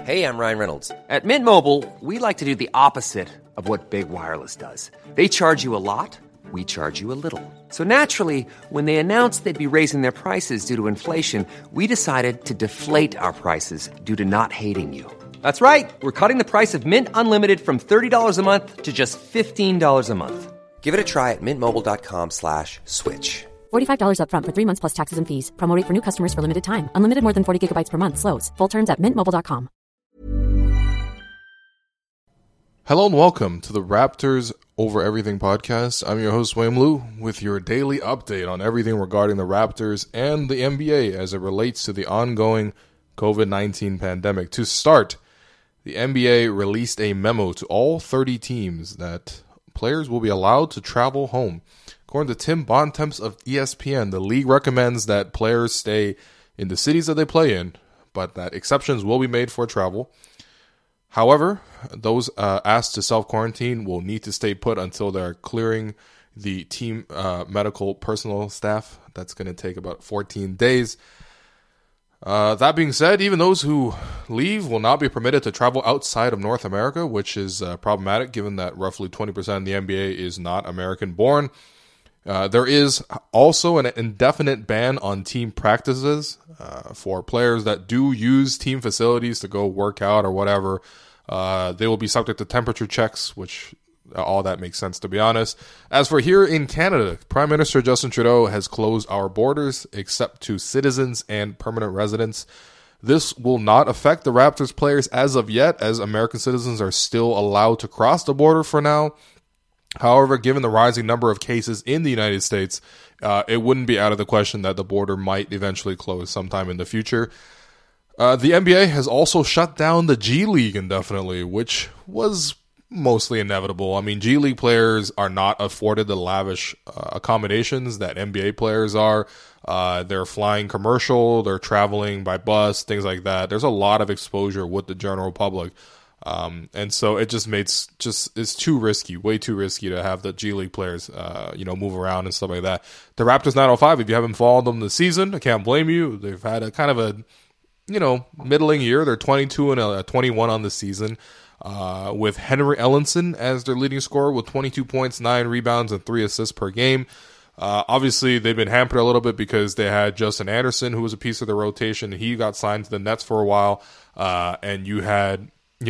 Hey, I'm Ryan Reynolds. At Mint Mobile, we like to do the opposite of what Big Wireless does. They charge you a lot, we charge you a little. So naturally, when they announced they'd be raising their prices due to inflation, we decided to deflate our prices due to not hating you. That's right. We're cutting the price of Mint Unlimited from $30 a month to just $15 a month. Give it a try at mintmobile.com/switch. $45 up front for 3 months plus taxes and fees. Promo rate for new customers for limited time. Unlimited more than 40 gigabytes per month. Slows full terms at mintmobile.com. Hello and welcome to the Raptors Over Everything podcast. I'm your host, Wayne Liu, with your daily update on everything regarding the Raptors and the NBA as it relates to the ongoing COVID-19 pandemic. To start, the NBA released a memo to all 30 teams that players will be allowed to travel home. According to Tim Bontemps of ESPN, the league recommends that players stay in the cities that they play in, but that exceptions will be made for travel. However, those asked to self-quarantine will need to stay put until they're clearing the team medical personnel staff. That's going to take about 14 days. That being said, even those who leave will not be permitted to travel outside of North America, which is problematic given that roughly 20% of the NBA is not American-born. There is also an indefinite ban on team practices for players that do use team facilities to go work out or whatever. They will be subject to temperature checks, which all that makes sense, to be honest. As for here in Canada, Prime Minister Justin Trudeau has closed our borders except to citizens and permanent residents. This will not affect the Raptors players as of yet, as American citizens are still allowed to cross the border for now. However, given the rising number of cases in the United States, it wouldn't be out of the question that the border might eventually close sometime in the future. The NBA has also shut down the G League indefinitely, which was mostly inevitable. I mean, G League players are not afforded the lavish accommodations that NBA players are. They're flying commercial, they're traveling by bus, things like that. There's a lot of exposure with the general public. And so it just it's too risky, way too risky to have the G League players, move around and stuff like that. The Raptors 905, if you haven't followed them this season, I can't blame you. They've had a kind of a, middling year. They're 22 and 21 on the season, with Henry Ellenson as their leading scorer with 22 points, 9 rebounds, and 3 assists per game. Obviously, they've been hampered a little bit because they had Justin Anderson, who was a piece of the rotation. He got signed to the Nets for a while, and you had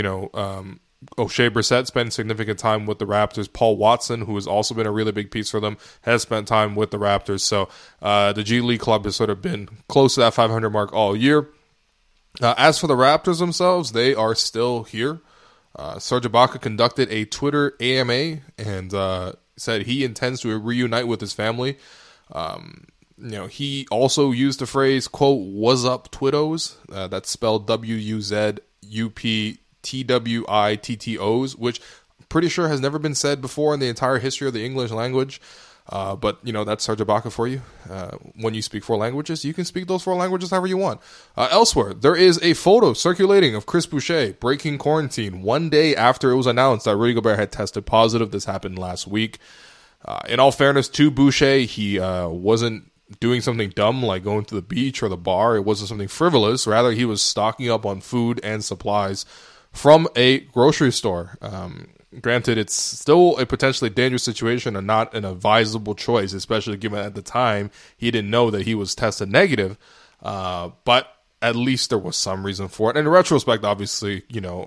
O'Shea Brissett spent significant time with the Raptors. Paul Watson, who has also been a really big piece for them, has spent time with the Raptors. So the G League club has sort of been close to that 500 mark all year. As for the Raptors themselves, they are still here. Serge Ibaka conducted a Twitter AMA and said he intends to reunite with his family. He also used the phrase, quote, "was up Twittos." That's spelled WUZUPTWITTOs, which I'm pretty sure has never been said before in the entire history of the English language. But that's Serge Ibaka for you. When you speak 4 languages, you can speak those 4 languages however you want. Elsewhere, there is a photo circulating of Chris Boucher breaking quarantine 1 day after it was announced that Rudy Gobert had tested positive. This happened last week. In all fairness to Boucher, he wasn't doing something dumb like going to the beach or the bar. It wasn't something frivolous. Rather, he was stocking up on food and supplies from a grocery store. Granted, it's still a potentially dangerous situation and not an advisable choice, especially given at the time he didn't know that he was tested negative. But at least there was some reason for it. And in retrospect, obviously,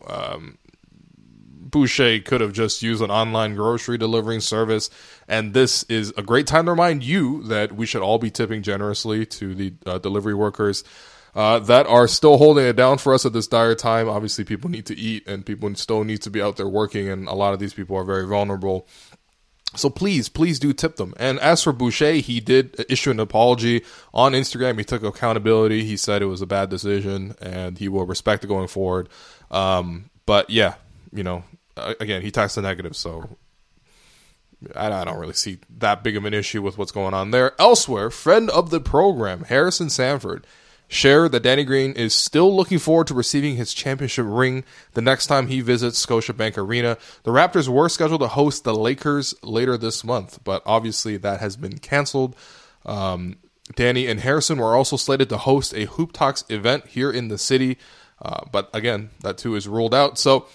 Boucher could have just used an online grocery delivering service. And this is a great time to remind you that we should all be tipping generously to the delivery workers that are still holding it down for us at this dire time. Obviously, people need to eat and people still need to be out there working, and a lot of these people are very vulnerable. So please do tip them. And as for Boucher, he did issue an apology on Instagram. He took accountability. He said it was a bad decision and he will respect it going forward. But yeah, again, he tested negative, so I don't really see that big of an issue with what's going on there. Elsewhere, friend of the program, Harrison Sanford, shared that Danny Green is still looking forward to receiving his championship ring the next time he visits Scotiabank Arena. The Raptors were scheduled to host the Lakers later this month, but obviously that has been canceled. Danny and Harrison were also slated to host a Hoop Talks event here in the city. But again, that too is ruled out. So,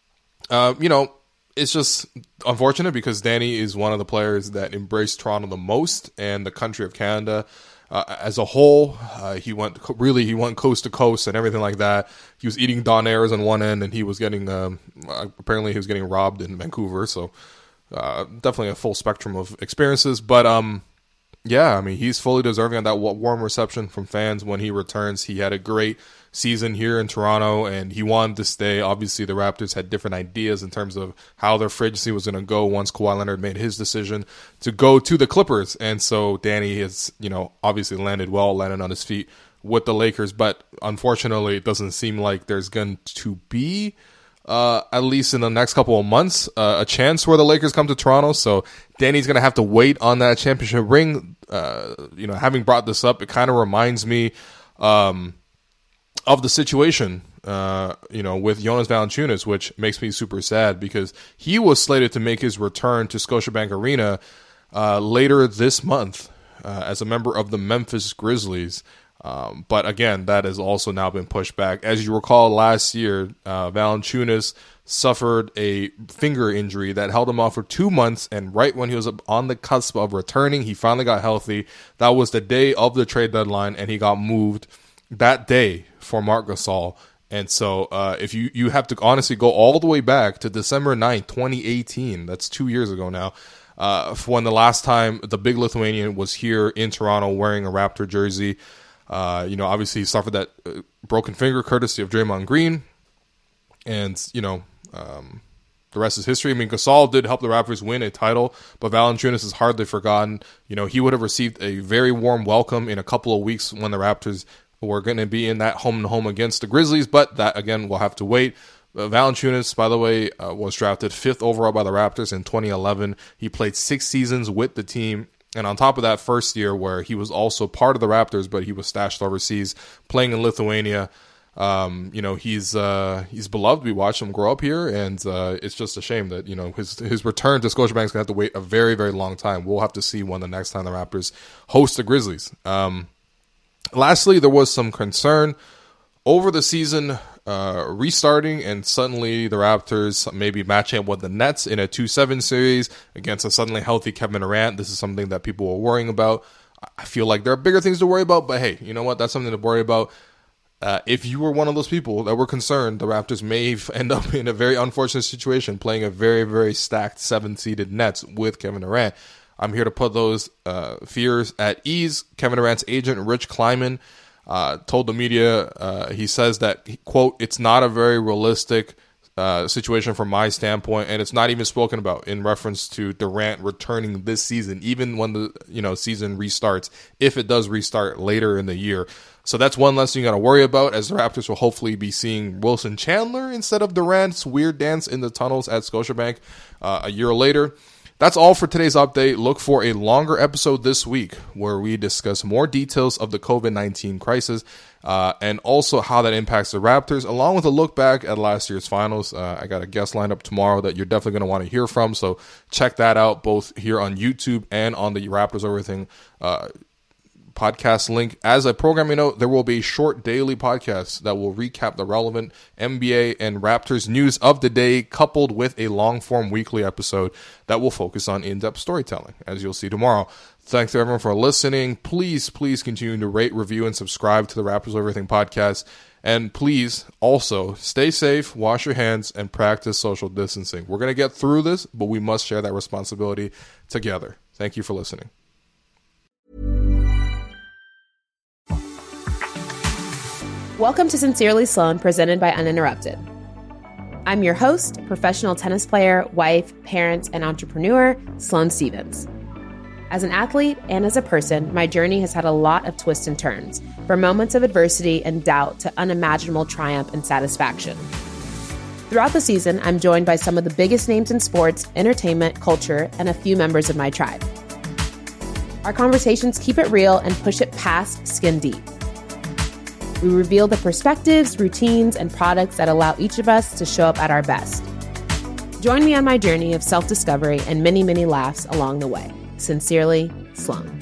it's just unfortunate because Danny is one of the players that embraced Toronto the most and the country of Canada as a whole. He went coast to coast and everything like that. He was eating Donairs on one end, and he was getting apparently he was getting robbed in Vancouver. So definitely a full spectrum of experiences. But yeah, I mean, he's fully deserving of that warm reception from fans when he returns. He had a great season here in Toronto, and he wanted to stay. Obviously, the Raptors had different ideas in terms of how their free agency was going to go once Kawhi Leonard made his decision to go to the Clippers. And so Danny has, obviously landed on his feet with the Lakers. But unfortunately, it doesn't seem like there's going to be, at least in the next couple of months, a chance where the Lakers come to Toronto. So Danny's going to have to wait on that championship ring. Having brought this up, it kind of reminds me of the situation, with Jonas Valanciunas, which makes me super sad because he was slated to make his return to Scotiabank Arena later this month as a member of the Memphis Grizzlies. But again, that has also now been pushed back. As you recall, last year, Valanciunas suffered a finger injury that held him off for 2 months, and right when he was on the cusp of returning, he finally got healthy. That was the day of the trade deadline, and he got moved that day for Marc Gasol. And so if you have to honestly go all the way back to December 9th, 2018, that's 2 years ago now, for when the last time the big Lithuanian was here in Toronto wearing a Raptor jersey. Obviously he suffered that broken finger courtesy of Draymond Green. And, the rest is history. I mean, Gasol did help the Raptors win a title, but Valanciunas is hardly forgotten. He would have received a very warm welcome in a couple of weeks when the Raptors were going to be in that home-and-home against the Grizzlies, but that, again, we'll have to wait. Valanciunas, by the way, was drafted 5th overall by the Raptors in 2011. He played 6 seasons with the team, and on top of that first year where he was also part of the Raptors, but he was stashed overseas, playing in Lithuania. He's beloved. We watched him grow up here, and it's just a shame that, his return to Scotiabank's going to have to wait a very, very long time. We'll have to see when the next time the Raptors host the Grizzlies. Lastly, there was some concern over the season restarting, and suddenly the Raptors maybe matching up with the Nets in a 2-7 series against a suddenly healthy Kevin Durant. This is something that people were worrying about. I feel like there are bigger things to worry about, but hey, you know what? That's something to worry about. If you were one of those people that were concerned, the Raptors may end up in a very unfortunate situation playing a very, very stacked 7-seeded Nets with Kevin Durant. I'm here to put those fears at ease. Kevin Durant's agent, Rich Kleiman, told the media, he says that, quote, "It's not a very realistic situation from my standpoint, and it's not even spoken about," in reference to Durant returning this season, even when the season restarts, if it does restart later in the year. So that's one less thing you got to worry about, as the Raptors will hopefully be seeing Wilson Chandler instead of Durant's weird dance in the tunnels at Scotiabank a year later. That's all for today's update. Look for a longer episode this week where we discuss more details of the COVID-19 crisis and also how that impacts the Raptors, along with a look back at last year's finals. I got a guest lined up tomorrow that you're definitely going to want to hear from, so check that out both here on YouTube and on the Raptors Everything podcast link. As a programming note, there will be a short daily podcast that will recap the relevant NBA and Raptors news of the day, coupled with a long-form weekly episode that will focus on in-depth storytelling, as you'll see tomorrow. Thanks to everyone for listening. Please continue to rate, review, and subscribe to the Raptors Everything podcast. And please also stay safe, wash your hands, and practice social distancing. We're going to get through this, but we must share that responsibility together. Thank you for listening. Welcome to Sincerely Sloan, presented by Uninterrupted. I'm your host, professional tennis player, wife, parent, and entrepreneur, Sloane Stevens. As an athlete and as a person, my journey has had a lot of twists and turns, from moments of adversity and doubt to unimaginable triumph and satisfaction. Throughout the season, I'm joined by some of the biggest names in sports, entertainment, culture, and a few members of my tribe. Our conversations keep it real and push it past skin deep. We reveal the perspectives, routines, and products that allow each of us to show up at our best. Join me on my journey of self-discovery and many, many laughs along the way. Sincerely, Sloane.